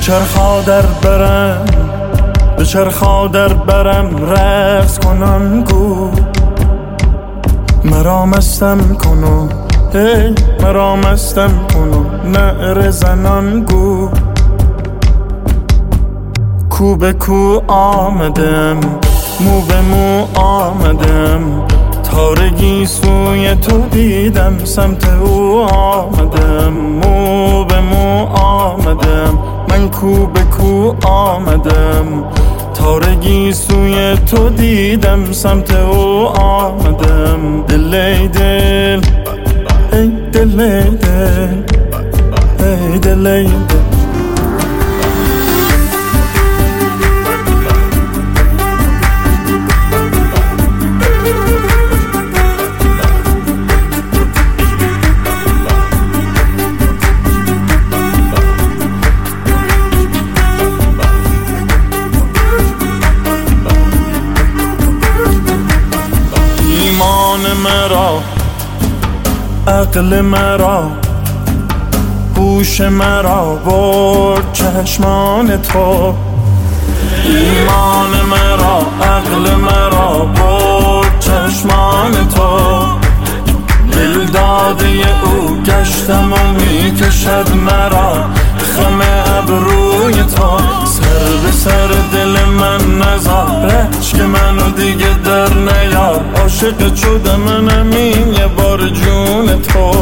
به چرخا در برم رقص کنان گو مرا مستم کنو مرا مستم کنو نعره زنان گو کو به کو آمدم مو به مو آمدم تارگی سوی تو دیدم سمت او آمدم مو به مو آمدم من کو به کو آمدم تارگی سوی تو دیدم سمت او آمدم دل ای دل ای دل ای دل ای دل ای دل مرا عقل مرا هوش مرا برد چشمان تو ایمان مرا عقل مرا برد چشمان تو دل داده او گشتم و میکشد مرا خم ابروی تو سر به سر دل من نذار که منو دیگه در نیار عاشق شده منم یه بار جون تو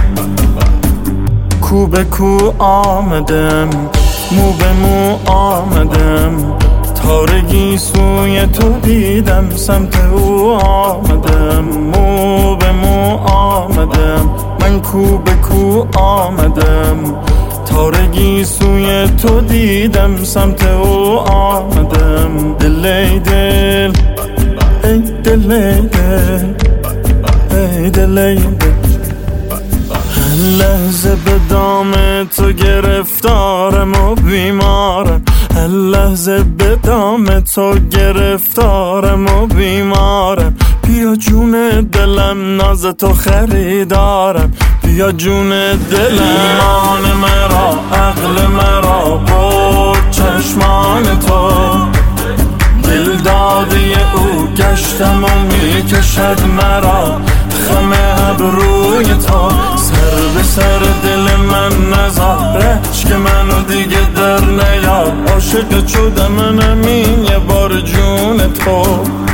کو به کو آمدم مو به مو آمدم تارگی سوی تو دیدم سمت او آمدم مو به مو آمدم من کو به کو آمدم تارگی سوی تو دیدم سمت او آمدم دل ای دل ای دل ای دل ای دل ای دل هر لحظه به دام تو گرفتارم و بیمارم هر لحظه به دام تو گرفتارم و بیمارم بیا جون دلم ناز تو خریدارم بیا جون دلم ایمان مرا عقل مرا برد چشمان تو دل داده او گشتم و میکشد مرا خم ابروی تو سر به سر دل من نذار که منو دیگه در نیار عاشق شدم منم یه بار جون تو